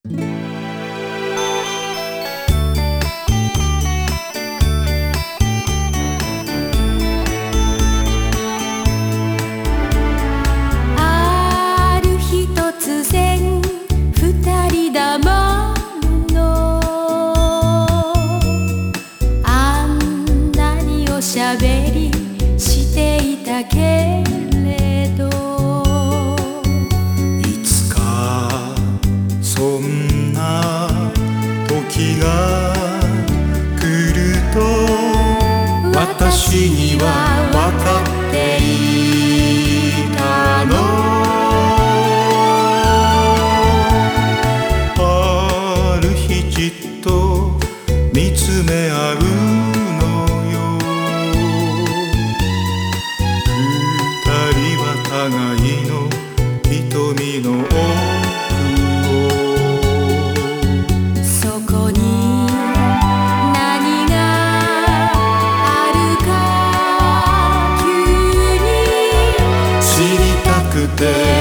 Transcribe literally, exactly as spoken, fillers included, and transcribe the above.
ある日突然二人だものあんなにおしゃべりしていたけれどいつかそんな時が来ると私には分かっていたの。ある日じっと見つめ合うのよ。二人は互いの瞳の奥をそこに何があるか急に知りたくて